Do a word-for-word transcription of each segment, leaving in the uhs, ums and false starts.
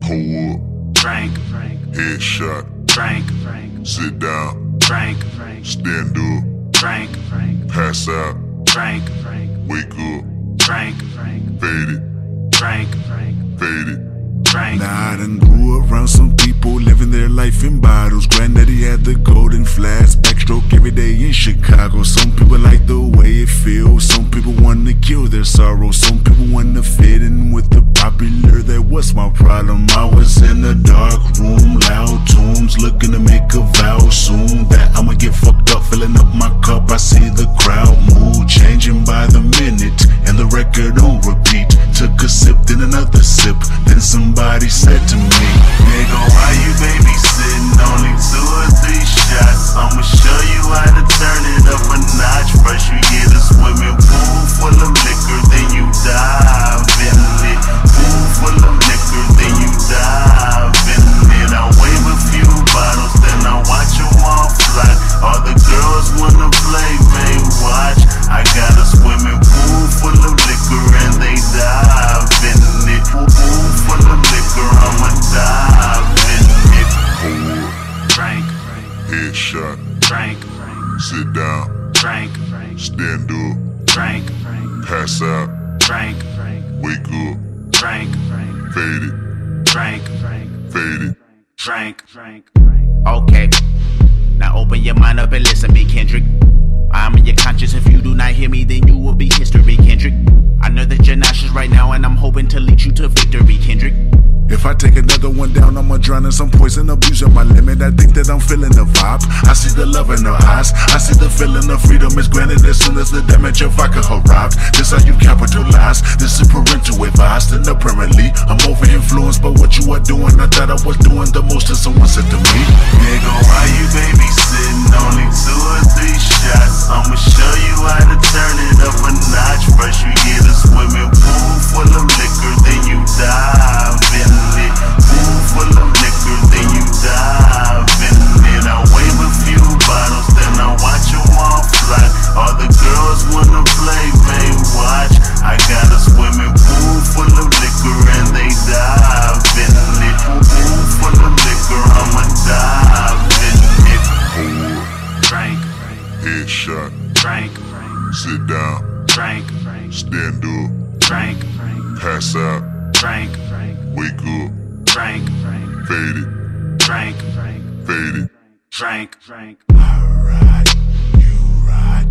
Pull up, Frank, headshot, Frank, sit down, Frank, stand up, Frank, pass out, Frank, wake up, Frank, fade it, Frank, fade it. Frank. Now I done grew around some people living their life in bottles. Granddaddy had the golden flask, backstroke every day in Chicago. Some people like the way it feels. Some people want to kill their sorrow. Some people want to fit in with the popular. That was my problem. I was in a dark room, loud tunes, looking to make a vow soon that I'ma get fucked up, filling up my cup. I see the crowd mood changing by the minute, and the record on repeat. Took a sip, then another sip, then somebody said to me, nigga, why you babysitting? Only two or three shots. I'ma show you how to turn it up a notch. First you get a swimming pool full of liquor, then you dive in it. Pool full of liquor, then you dive in it. I wave a few bottles, then I watch them all fly. All the girls wanna play, man, watch. I got a swimming pool full of liquor and they dive in it. Pool full of liquor, I'ma dive in it. Pull up, Frank, headshot, Frank, sit down, Frank, stand up, Frank, pass out, Frank, wake up, Frank, fade it, Frank, fade it. Frank, Frank. Okay, now open your mind up and listen to me, Kendrick. I'm in your conscience. If you do not hear me, then you will be history, Kendrick. I know that you're nauseous right now, and I'm hoping to lead you to victory, Kendrick. If I take another one down, I'ma drown in some poison, abusing my limit. I think that I'm feeling the vibe. I see the love in her eyes. I see the feeling of freedom is granted as soon as the damage of vodka arrived. This how you capitalize. This is parental advice. And apparently, I'm over influenced by what you are doing. I thought I was doing the most, and someone said to me, nigga, why you babysitting? Only two or three shots. I'ma show you how to turn it up a notch. First you get a swimming pool full of liquor, then you dive in it. Pool full of liquor, then you dive in it. I wave a few bottles, then I watch them all fly. All the girls wanna play, man, watch. I got a swimming pool full of liquor and they dive in it. Pool full of liquor, I'ma dive in it. Pull up, Frank, headshot, Frank, sit down, Frank, stand up, Frank, pass out, Frank, wake up, Frank, fade it, Frank, fade it. Frank, Frank. Alright, you ride,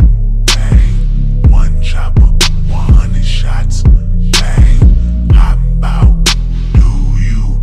bang, one chopper, one hundred shots, bang, hop out, do you,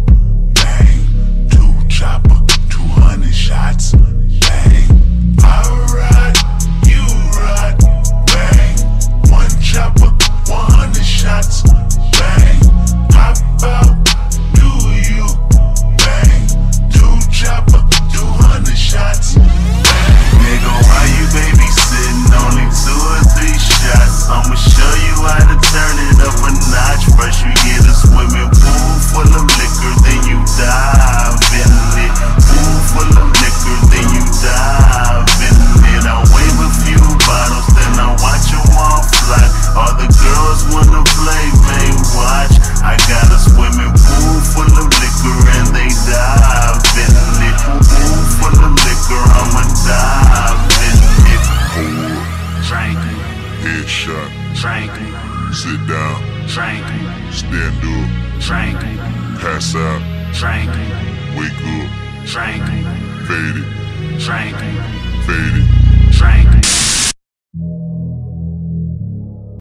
bang, two chopper, two hundred shots, bang, alright, you ride, bang, one chopper, one hundred shots, bang, hop out, do you, bang, two chopper, two hundred shots. Nigga, why you babysitting? Only two or three shots. I'ma show you how to turn it up a notch. First you get a swimming pool full of liquor, then you dive in it. Pool full of liquor, then you dive in it. I wave a few bottles, then I watch them all fly. All the girls wanna play, man, watch. I got a swimming pool full of liquor and they dive in it. Pool full of liquor, I'ma dive in it. Pull up, Frank, headshot, Frank, sit down, Frank, stand up, Frank, pass out, Frank, wake up, Frank, fade it, Frank, fade it. Frank.